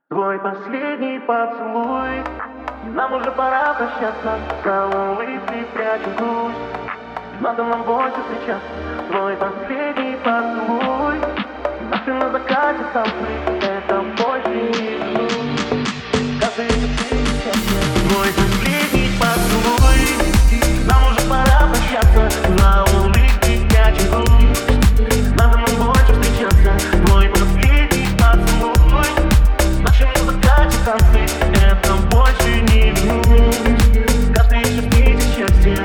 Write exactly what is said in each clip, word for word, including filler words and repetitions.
Твой последний поцелуй, нам уже пора прощаться. За улыбкой прячу грусть, надо нам больше встречаться. Твой последний поцелуй, наши на закате танцы, это больше не грусть. Каждый день твой последний поцелуй, нам уже пора прощаться. За улыбкой прячу грусть, надо нам больше встречаться. Твой последний поцелуй, наши на закате танцы, это больше не грусть. Каждый день счастья.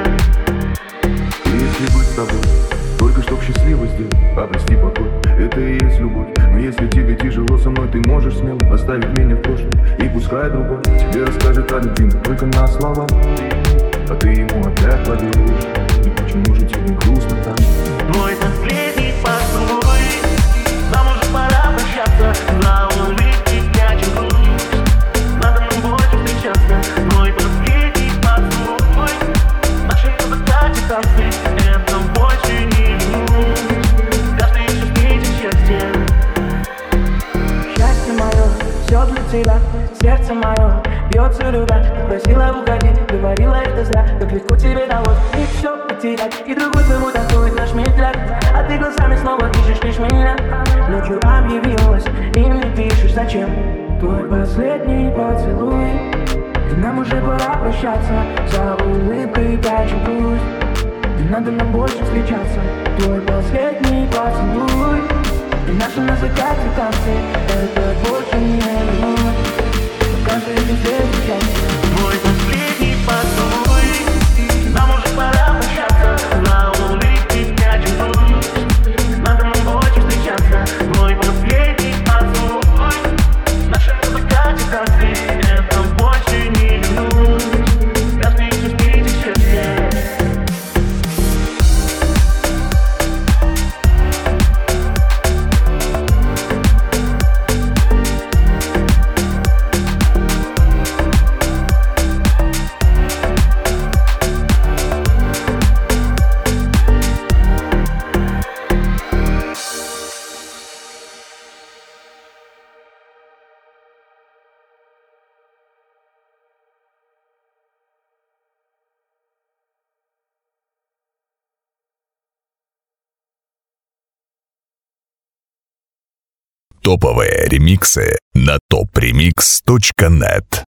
Если быть с тобой, только чтоб счастливо сделать, обрести покой, это и есть любовь. Но если тебе тяжело со мной, ты можешь смело оставить меня в прошлом, и пускай другой тебе расскажет о любви, но только на слова, а ты ему опять поверишь. И почему же тебе грустно так? Твой последний поцелуй, нам уже пора прощаться. За улыбки прячу грусть, надо нам больше встречаться. Твой последний поцелуй, наши на закате танцы, это больше не грусть. Каждый ищет нити счастья. Счастье мое, все для тебя, сердце мое бьется любя. Просила уходить, говорила это зря, как легко тебе далось и все потерять. И другой твой танцует наш медляк, а ты глазами снова ищешь лишь меня. Ночью объявилась и мне пишешь зачем. Твой последний поцелуй, и нам уже пора прощаться. За улыбкой прячу грусть, не надо нам больше встречаться. Твой последний поцелуй, и наши на закате танцы, это больше не любовь. Каждый день здесь счастье. Твой последний поцелуй, нам уже пора прощаться. За улыбки прячу грусть, надо нам больше встречаться. Твой последний поцелуй, наши на закате танцы, это больше не грусть. Каждый ищет нити счастья. Топовые ремиксы на топ ремикс точка нет.